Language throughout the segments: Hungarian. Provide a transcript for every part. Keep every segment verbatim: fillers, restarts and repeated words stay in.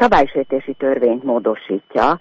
szabálysértési törvényt módosítja,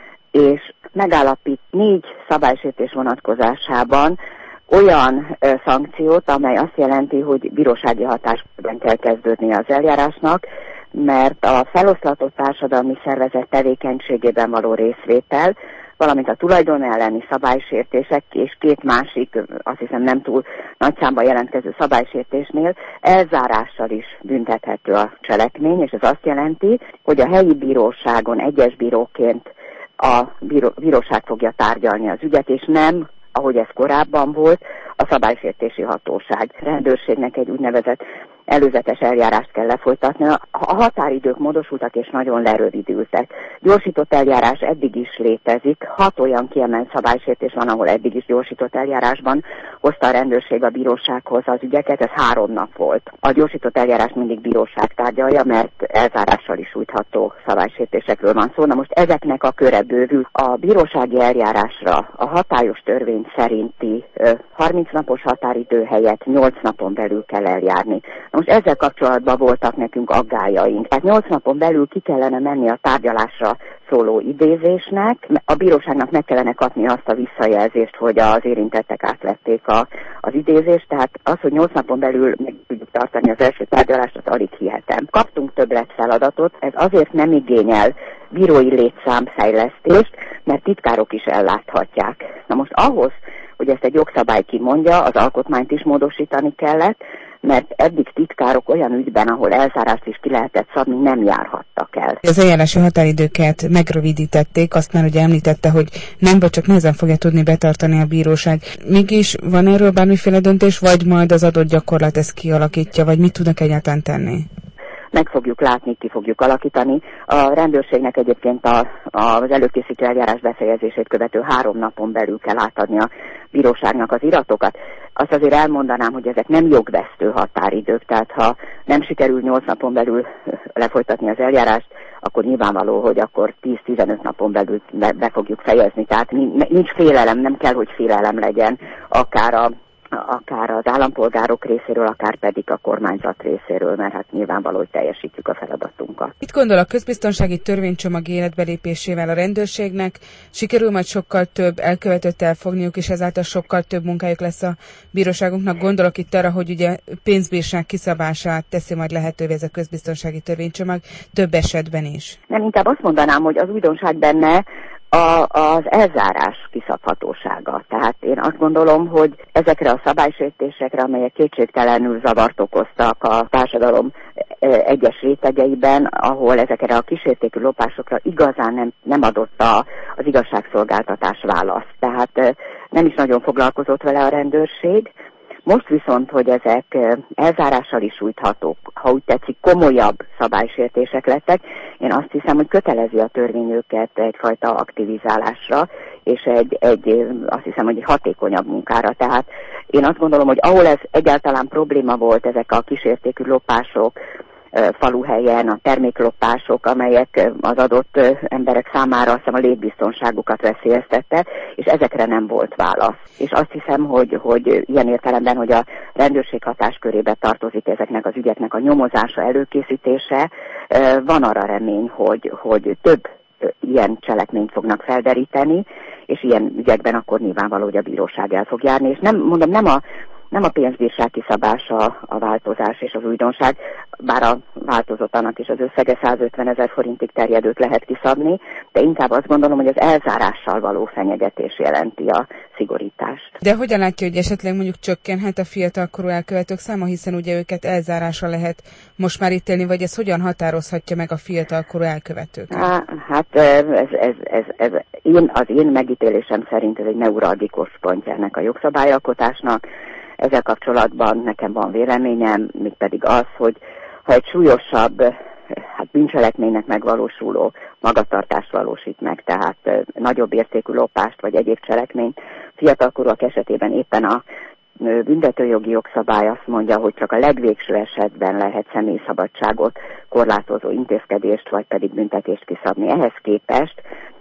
és megállapít négy szabálysértés vonatkozásában olyan ö, szankciót, amely azt jelenti, hogy bírósági hatáskörben kell kezdődnie az eljárásnak, mert a feloszlatott társadalmi szervezet tevékenységében való részvétel, valamint a tulajdon elleni szabálysértések és két másik, azt hiszem nem túl nagy számban jelentkező szabálysértésnél elzárással is büntethető a cselekmény, és ez azt jelenti, hogy a helyi bíróságon egyes bíróként a bíró, bíróság fogja tárgyalni az ügyet, és nem, ahogy ez korábban volt, a szabálysértési hatóság. Rendőrségnek egy úgynevezett előzetes eljárást kell lefolytatni. A határidők módosultak és nagyon lerövidültek. Gyorsított eljárás eddig is létezik. Hat olyan kiemelt szabálysértés van, ahol eddig is gyorsított eljárásban hozta a rendőrség a bírósághoz az ügyeket. Ez három nap volt. A gyorsított eljárás mindig bíróság tárgyalja, mert elzárással is sújtható szabálysértésekről van szó. Na most ezeknek a köre bővül. A bírósági eljárásra a hatályos törvény szerinti harminc napos határidő helyett nyolc napon belül kell eljárni. Most ezzel kapcsolatban voltak nekünk aggályaink. Tehát nyolc napon belül ki kellene menni a tárgyalásra szóló idézésnek, a bíróságnak meg kellene kapni azt a visszajelzést, hogy az érintettek átvették a, az idézést, tehát az, hogy nyolc napon belül meg tudjuk tartani az első tárgyalást, azt alig hihetem. Kaptunk többlet feladatot, ez azért nem igényel bírói létszámfejlesztést, mert titkárok is elláthatják. Na most ahhoz, hogy ezt egy jogszabály kimondja, az alkotmányt is módosítani kellett, mert eddig titkárok olyan ügyben, ahol elzárást is ki lehetett szabni, nem járhattak el. Az eljárási határidőket megrövidítették, azt már ugye említette, hogy nem, vagy csak nehezen fogja tudni betartani a bíróság. Mégis van erről bármiféle döntés, vagy majd az adott gyakorlat ezt kialakítja, vagy mit tudnak egyáltalán tenni? Meg fogjuk látni, ki fogjuk alakítani. A rendőrségnek egyébként a, a, az előkészítő eljárás befejezését követő három napon belül kell átadni a bíróságnak az iratokat. Azt azért elmondanám, hogy ezek nem jogvesztő határidők, tehát ha nem sikerül nyolc napon belül lefolytatni az eljárást, akkor nyilvánvaló, hogy akkor tíz-tizenöt napon belül be, be fogjuk fejezni. Tehát nincs félelem, nem kell, hogy félelem legyen, akár a akár az állampolgárok részéről, akár pedig a kormányzat részéről, mert hát nyilvánvaló, hogy teljesítjük a feladatunkat. Mit gondol a közbiztonsági törvénycsomag életbelépésével a rendőrségnek? Sikerül majd sokkal több elkövetőt elfogniuk, és ezáltal sokkal több munkájuk lesz a bíróságunknak? Gondolok itt arra, hogy ugye pénzbírság kiszabását teszi majd lehetővé ez a közbiztonsági törvénycsomag több esetben is. Nem, inkább azt mondanám, hogy az újdonság benne A, az elzárás kiszabhatósága. Tehát én azt gondolom, hogy ezekre a szabálysértésekre, amelyek kétségtelenül zavart okoztak a társadalom egyes rétegeiben, ahol ezekre a kísértékű lopásokra igazán nem, nem adott a, az igazságszolgáltatás választ. Tehát nem is nagyon foglalkozott vele a rendőrség. Most viszont, hogy ezek elzárással is sújthatók, ha úgy tetszik, komolyabb szabálysértések lettek, én azt hiszem, hogy kötelezi a törvény őket egyfajta aktivizálásra, és egy, egy, azt hiszem, hogy egy hatékonyabb munkára. Tehát én azt gondolom, hogy ahol ez egyáltalán probléma volt, ezek a kísértékű lopások, faluhelyen, a terméklopások, amelyek az adott emberek számára azt hiszem a létbiztonságukat veszélyeztette, és ezekre nem volt válasz. És azt hiszem, hogy, hogy ilyen értelemben, hogy a rendőrség hatáskörébe tartozik ezeknek az ügyeknek a nyomozása, előkészítése, van arra remény, hogy, hogy több ilyen cselekményt fognak felderíteni, és ilyen ügyekben akkor nyilvánvaló, hogy a bíróság el fog járni. És nem, mondom, nem a Nem a pénzbírság kiszabása a változás és az újdonság, bár a változatlanak is az összege százötven ezer forintig terjedőt lehet kiszabni, de inkább azt gondolom, hogy az elzárással való fenyegetés jelenti a szigorítást. De hogyan látja, hogy esetleg mondjuk csökkenhet a fiatalkorú elkövetők száma, hiszen ugye őket elzárásra lehet most már ítélni, vagy ez hogyan határozhatja meg a fiatalkorú elkövetőket? Há, hát ez, ez, ez, ez én, az én megítélésem szerint ez egy neuralgikus pontja ennek a jogszabályalkotásnak. Ezzel kapcsolatban nekem van véleményem, mégpedig az, hogy ha egy súlyosabb hát bűncselekménynek megvalósuló magatartást valósít meg, tehát nagyobb értékű lopást vagy egyéb cselekményt, fiatalkorúak esetében éppen a büntetőjogi jogszabály azt mondja, hogy csak a legvégső esetben lehet személyszabadságot korlátozó intézkedést vagy pedig büntetést kiszabni. Ehhez képest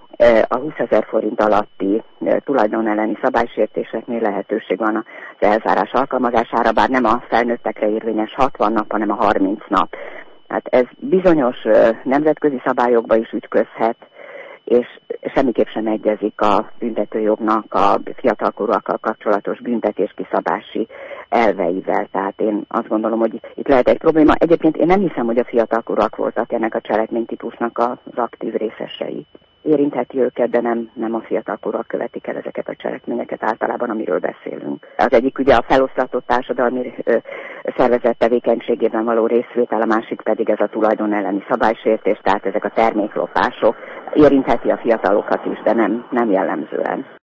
a húszezer forint alatti tulajdon elleni szabálysértéseknél lehetőség van az elzárás alkalmazására, bár nem a felnőttekre érvényes hatvan nap, hanem a harminc nap. Hát ez bizonyos nemzetközi szabályokba is ütközhet, és semmiképp sem egyezik a büntetőjognak a fiatalkorúakkal kapcsolatos büntetés kiszabási elveivel. Tehát én azt gondolom, hogy itt lehet egy probléma. Egyébként én nem hiszem, hogy a fiatalkorúak voltak ennek a cselekménytípusnak az aktív részesei. Érintheti őket, de nem, nem a fiatalkorúak követik el ezeket a cselekményeket általában, amiről beszélünk. Az egyik ugye a feloszlatott társadalmi ö, szervezet tevékenységében való részvétel, a másik pedig ez a tulajdon elleni szabálysértés, tehát ezek a terméklopások. Érintheti a fiatalokat is, de nem, nem jellemzően.